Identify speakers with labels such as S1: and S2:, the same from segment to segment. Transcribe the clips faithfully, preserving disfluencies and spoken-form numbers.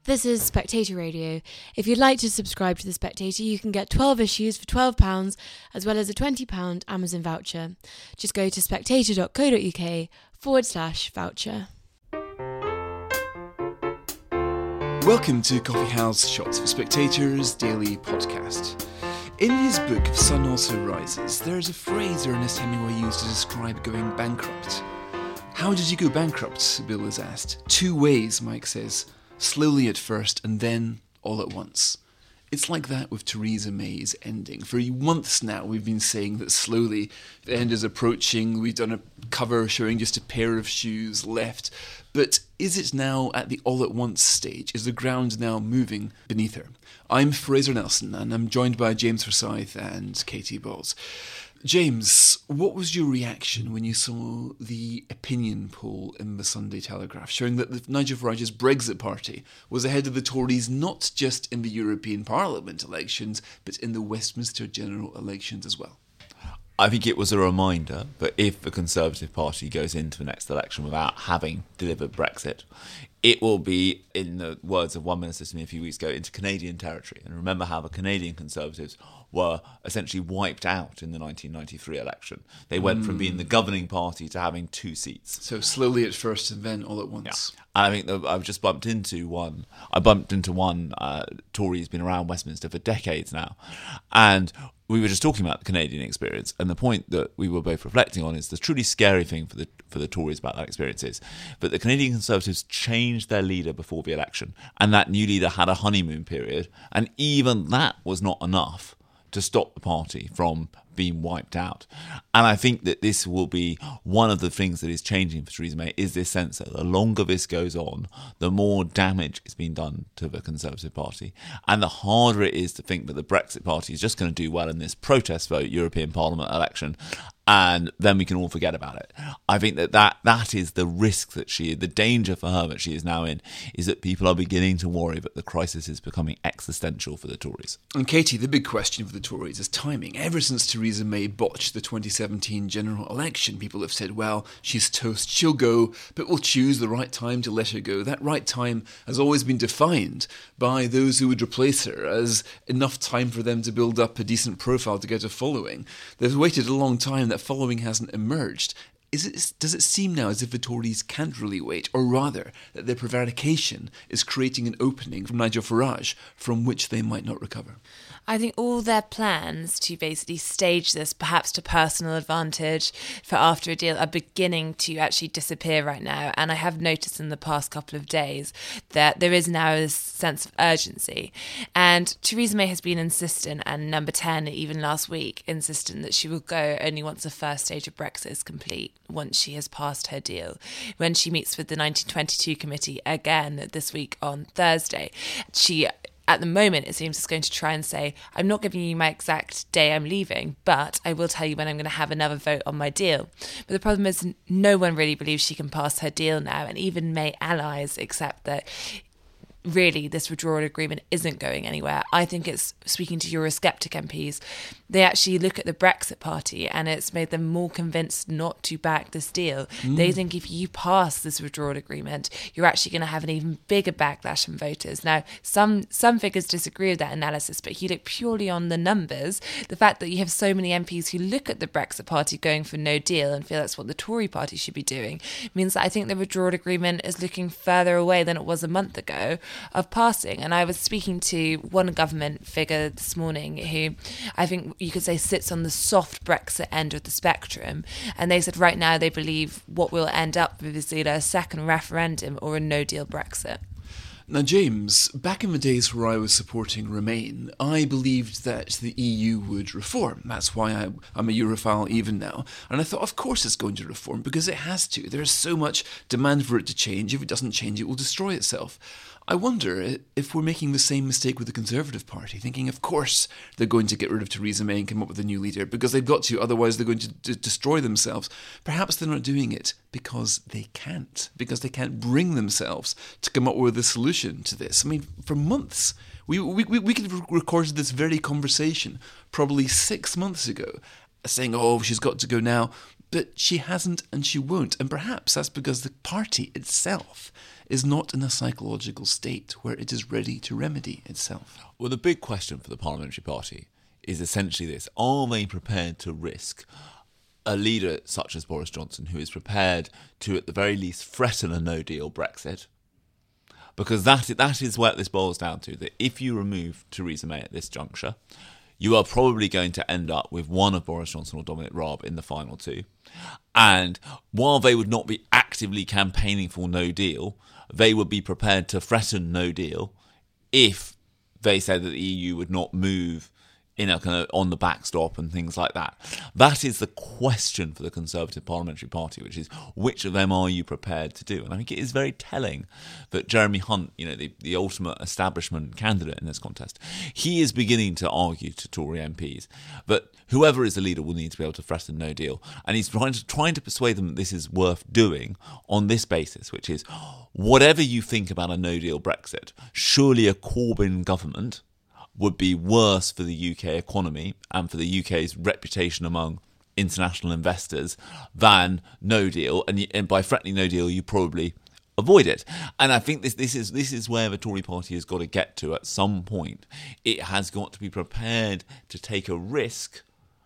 S1: This is Spectator Radio. If you'd like to subscribe to The Spectator, you can get twelve issues for twelve pounds, as well as a twenty pounds Amazon voucher. Just go to spectator.co.uk forward slash voucher.
S2: Welcome to Coffee House Shots for Spectator's daily podcast. In his book If Sun Also Rises, there is a phrase Ernest Hemingway used to describe going bankrupt. How did you go bankrupt? Bill is asked. Two ways, Mike says. Slowly at first, and then all at once. It's like that with Theresa May's ending. For months now we've been saying that slowly the end is approaching. We've done a cover showing just a pair of shoes left. But is it now at the all at once stage? Is the ground now moving beneath her? I'm Fraser Nelson, and I'm joined by James Forsyth and Katie Bowles. James, what was your reaction when you saw the opinion poll in the Sunday Telegraph showing that the Nigel Farage's Brexit party was ahead of the Tories not just in the European Parliament elections, but in the Westminster general elections as well?
S3: I think it was a reminder that if the Conservative Party goes into the next election without having delivered Brexit, it will be, in the words of one minister to me a few weeks ago, into Canadian territory. And remember how the Canadian Conservatives were essentially wiped out in the nineteen ninety-three election. They went mm. from being the governing party to having two seats.
S2: So slowly at first and then all at once.
S3: Yeah. And I think that I've just bumped into one. I bumped into one uh, Tory who's been around Westminster for decades now. And we were just talking about the Canadian experience, and the point that we were both reflecting on is the truly scary thing for the for the Tories about that experience is that the Canadian Conservatives changed their leader before the election, and that new leader had a honeymoon period, and even that was not enough to stop the party from being wiped out. And I think that this will be one of the things that is changing for Theresa May, is this sense that the longer this goes on, the more damage is being done to the Conservative Party, and the harder it is to think that the Brexit Party is just going to do well in this protest vote European Parliament election, and then we can all forget about it. I think that, that that is the risk that she, the danger for her that she is now in, is that people are beginning to worry that the crisis is becoming existential for the Tories.
S2: And Katie, the big question for the Tories is timing. Ever since Theresa May botched the twenty seventeen general election, people have said, well, she's toast, she'll go, but we'll choose the right time to let her go. That right time has always been defined by those who would replace her as enough time for them to build up a decent profile to get a following. They've waited a long time. That following hasn't emerged. Is it, does it seem now as if the Tories can't really wait, or rather that their prevarication is creating an opening from Nigel Farage from which they might not recover?
S1: I think all their plans to basically stage this, perhaps to personal advantage for after a deal, are beginning to actually disappear right now. And I have noticed in the past couple of days that there is now a sense of urgency. And Theresa May has been insistent, and Number ten, even last week, insistent that she will go only once the first stage of Brexit is complete, once she has passed her deal. When she meets with the nineteen twenty-two committee again this week on Thursday, she... at the moment, it seems it's going to try and say, I'm not giving you my exact day I'm leaving, but I will tell you when I'm going to have another vote on my deal. But the problem is no one really believes she can pass her deal now, and even May allies accept that really this withdrawal agreement isn't going anywhere. I think it's, speaking to Eurosceptic M Ps, they actually look at the Brexit party and it's made them more convinced not to back this deal. Mm. They think if you pass this withdrawal agreement, you're actually going to have an even bigger backlash from voters. Now, some some figures disagree with that analysis, but if you look purely on the numbers, the fact that you have so many M Ps who look at the Brexit party going for no deal and feel that's what the Tory party should be doing means that I think the withdrawal agreement is looking further away than it was a month ago of passing. And I was speaking to one government figure this morning who I think you could say sits on the soft Brexit end of the spectrum, and they said right now they believe what will end up with is either a second referendum or a no-deal Brexit.
S2: Now, James, back in the days where I was supporting Remain, I believed that the E U would reform. That's why I, I'm a Europhile even now. And I thought, of course it's going to reform, because it has to. There's so much demand for it to change. If it doesn't change, it will destroy itself. I wonder if we're making the same mistake with the Conservative Party, thinking, of course, they're going to get rid of Theresa May and come up with a new leader, because they've got to, otherwise they're going to d- destroy themselves. Perhaps they're not doing it because they can't, because they can't bring themselves to come up with a solution to this. I mean, for months, we we, we could have recorded this very conversation probably six months ago, saying, oh, she's got to go now. But she hasn't and she won't. And perhaps that's because the party itself is not in a psychological state where it is ready to remedy itself.
S3: Well, the big question for the Parliamentary Party is essentially this. Are they prepared to risk a leader such as Boris Johnson, who is prepared to, at the very least, threaten a no-deal Brexit? Because that that is what this boils down to, that if you remove Theresa May at this juncture, you are probably going to end up with one of Boris Johnson or Dominic Raab in the final two. And while they would not be actively campaigning for no deal, they would be prepared to threaten no deal if they said that the E U would not move in a kind of on the backstop and things like that. That is the question for the Conservative Parliamentary Party, which is which of them are you prepared to do? And I think it is very telling that Jeremy Hunt, you know, the, the ultimate establishment candidate in this contest, he is beginning to argue to Tory M Ps that whoever is the leader will need to be able to threaten no deal. And he's trying to, trying to persuade them that this is worth doing on this basis, which is whatever you think about a no deal Brexit, surely a Corbyn government would be worse for the U K economy and for the U K's reputation among international investors than no deal. And, and by threatening no deal, you probably avoid it. And I think this this is this is where the Tory party has got to get to at some point. It has got to be prepared to take a risk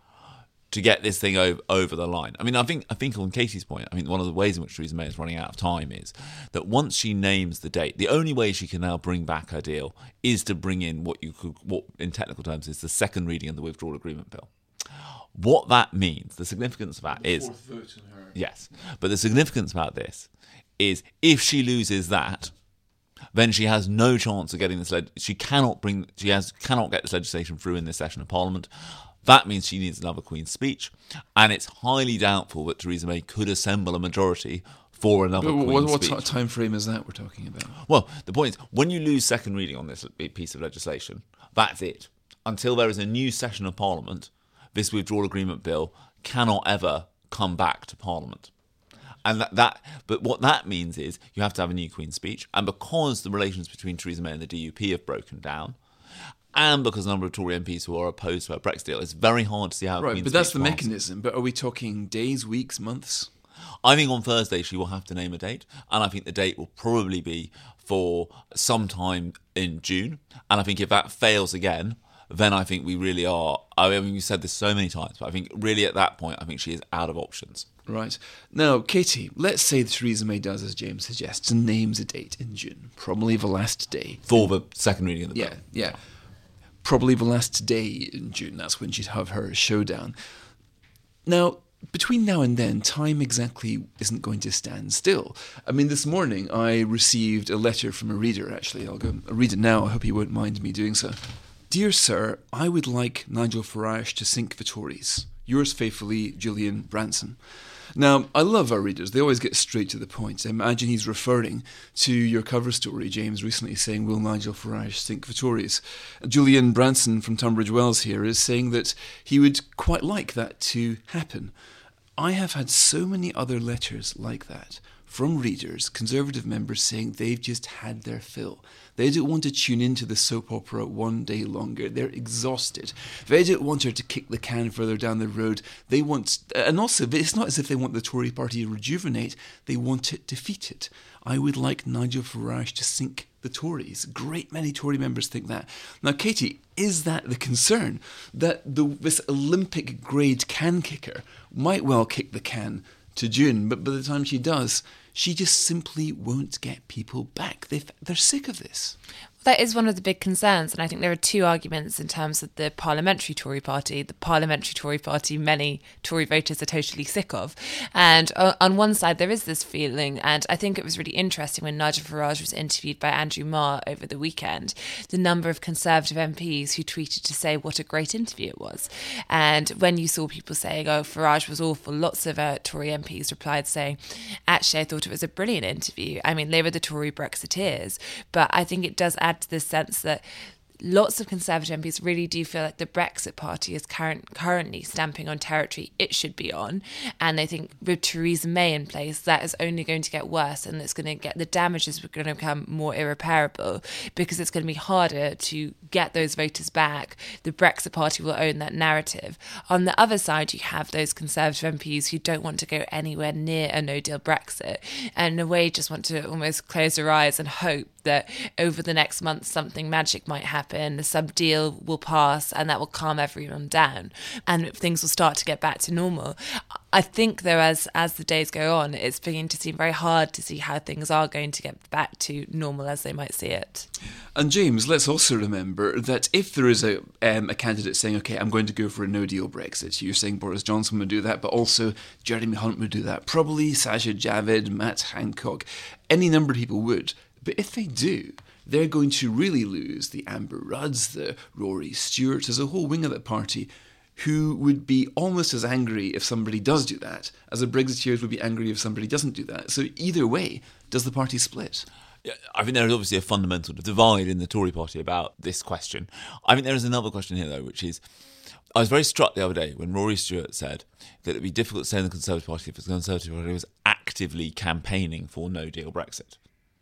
S3: to get this thing over, over the line. I mean, I think I think on Katie's point, I mean, one of the ways in which Theresa May is running out of time is that once she names the date, the only way she can now bring back her deal is to bring in what you could, what in technical terms is the second reading of the withdrawal agreement bill. What that means, the significance of that
S2: the
S3: is...
S2: fourth vote in her.
S3: Yes, but the significance about this is if she loses that, then she has no chance of getting this... Leg- she cannot bring... She has cannot get this legislation through in this session of Parliament. That means she needs another Queen's Speech, and it's highly doubtful that Theresa May could assemble a majority for another
S2: But
S3: Queen's
S2: what, what
S3: Speech.
S2: sort of time frame is that we're talking about?
S3: Well, the point is, when you lose second reading on this piece of legislation, that's it. Until there is a new session of Parliament, this withdrawal agreement bill cannot ever come back to Parliament. And that, that, but what that means is you have to have a new Queen's Speech, and because the relations between Theresa May and the D U P have broken down, and because a number of Tory M Ps who are opposed to a Brexit deal, it's very hard to see how.
S2: Right,
S3: Queen's
S2: but that's the
S3: Speech
S2: mechanism. But are we talking days, weeks, months?
S3: I think on Thursday she will have to name a date, and I think the date will probably be for sometime in June. And I think if that fails again, then I think we really are. I mean, we've said this so many times, but I think really at that point, I think she is out of options.
S2: Right. Now, Katie, let's say that Theresa May does as James suggests and names a date in June, probably the last day.
S3: For the second reading of the bill.
S2: Yeah, yeah. Probably the last day in June, that's when she'd have her showdown. Now, between now and then, time exactly isn't going to stand still. I mean, this morning I received a letter from a reader, actually. I'll go I'll read it now. I hope he won't mind me doing so. Dear Sir, I would like Nigel Farage to sink the Tories. Yours faithfully, Julian Branson. Now, I love our readers. They always get straight to the point. I imagine he's referring to your cover story, James, recently saying, will Nigel Farage sink the Tories? Julian Branson from Tunbridge Wells here is saying that he would quite like that to happen. I have had so many other letters like that from readers, Conservative members, saying they've just had their fill. They don't want to tune into the soap opera one day longer. They're exhausted. They don't want her to kick the can further down the road. They want, and also, it's not as if they want the Tory party to rejuvenate. They want it defeated. I would like Nigel Farage to sink the Tories. Great many Tory members think that. Now, Katie, is that the concern? That the, this Olympic grade can kicker might well kick the can to June, but by the time she does, she just simply won't get people back. They've, they're sick of this.
S1: That is one of the big concerns, and I think there are two arguments in terms of the parliamentary Tory party. The parliamentary Tory party, many Tory voters are totally sick of. And on one side, there is this feeling, and I think it was really interesting when Nigel Farage was interviewed by Andrew Marr over the weekend, the number of Conservative M Ps who tweeted to say what a great interview it was. And when you saw people saying, oh, Farage was awful, lots of uh, Tory M Ps replied saying, actually, I thought it was a brilliant interview. I mean, they were the Tory Brexiteers, but I think it does add to this sense that lots of Conservative M Ps really do feel like the Brexit Party is current, currently stamping on territory it should be on. And they think with Theresa May in place, that is only going to get worse, and it's going to get, the damages are going to become more irreparable, because it's going to be harder to get those voters back. The Brexit Party will own that narrative. On the other side, you have those Conservative M Ps who don't want to go anywhere near a no-deal Brexit, and in a way just want to almost close their eyes and hope that over the next month something magic might happen, some deal will pass, and that will calm everyone down, and things will start to get back to normal. I think, though, as as the days go on, it's beginning to seem very hard to see how things are going to get back to normal as they might see it.
S2: And James, let's also remember that if there is a um, a candidate saying, OK, I'm going to go for a no-deal Brexit, you're saying Boris Johnson would do that, but also Jeremy Hunt would do that, probably Sajid Javid, Matt Hancock, any number of people would. But if they do, they're going to really lose the Amber Rudds, the Rory Stewarts, there's a whole wing of that party who would be almost as angry if somebody does do that as the Brexiteers would be angry if somebody doesn't do that. So either way, does the party split?
S3: Yeah, I think there is obviously a fundamental divide in the Tory party about this question. I think there is another question here, though, which is, I was very struck the other day when Rory Stewart said that it would be difficult to say in the Conservative Party if the Conservative Party was actively campaigning for no-deal Brexit,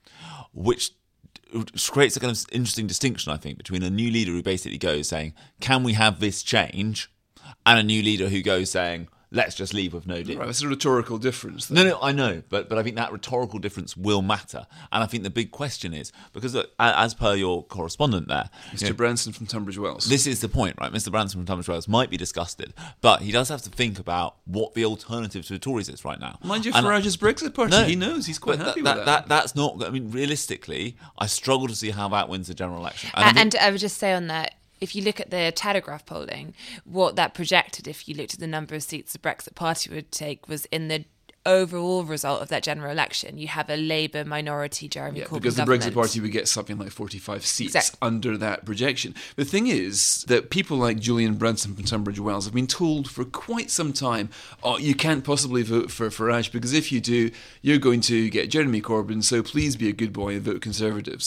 S3: which creates a kind of interesting distinction, I think, between a new leader who basically goes saying, can we have this change, and a new leader who goes saying, let's just leave with no deal.
S2: Right, it's a rhetorical difference.
S3: No, no, I know, but but I think that rhetorical difference will matter. And I think the big question is, because look, as per your correspondent there,
S2: Mister
S3: you know,
S2: Branson from Tunbridge Wells.
S3: This is the point, right? Mister Branson from Tunbridge Wells might be disgusted, but he does have to think about what the alternative to the Tories is right now.
S2: Mind you,
S3: And
S2: Farage's Brexit Party,
S3: No,
S2: he knows, he's quite
S3: but
S2: happy
S3: that,
S2: with
S3: that,
S2: that.
S3: that. That's not, I mean, realistically, I struggle to see how that wins the general election. And, I
S1: And,
S3: think-
S1: and I would just say on that, if you look at the Telegraph polling, what that projected, if you looked at the number of seats the Brexit Party would take, was in the overall result of that general election. You have a Labour minority Jeremy
S2: Yeah,
S1: Corbyn
S2: because the
S1: government.
S2: Brexit Party would get something like forty-five seats
S1: Exactly.
S2: under that projection. The thing is that people like Julian Branson from Tunbridge Wells have been told for quite some time, oh, you can't possibly vote for Farage because if you do, you're going to get Jeremy Corbyn, so please be a good boy and vote Conservatives.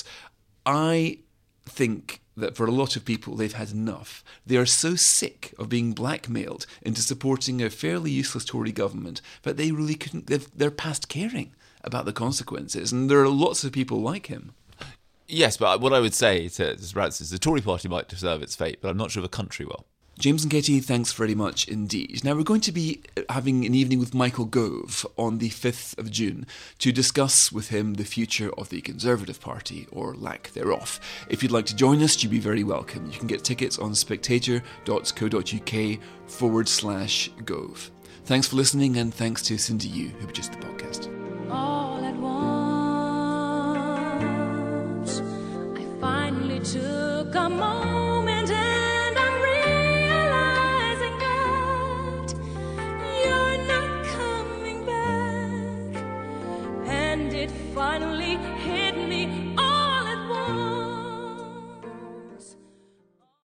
S2: I think that for a lot of people, they've had enough. They are so sick of being blackmailed into supporting a fairly useless Tory government that they really couldn't, they've, they're past caring about the consequences. And there are lots of people like him.
S3: Yes, but what I would say to to Rats is the Tory party might deserve its fate, but I'm not sure the country will.
S2: James and Katie, thanks very much indeed. Now, we're going to be having an evening with Michael Gove on the fifth of June to discuss with him the future of the Conservative Party, or lack thereof. If you'd like to join us, you'd be very welcome. You can get tickets on spectator.co.uk forward slash Gove. Thanks for listening, and thanks to Cindy Yu, who produced the podcast.
S4: All at once, I finally took a moment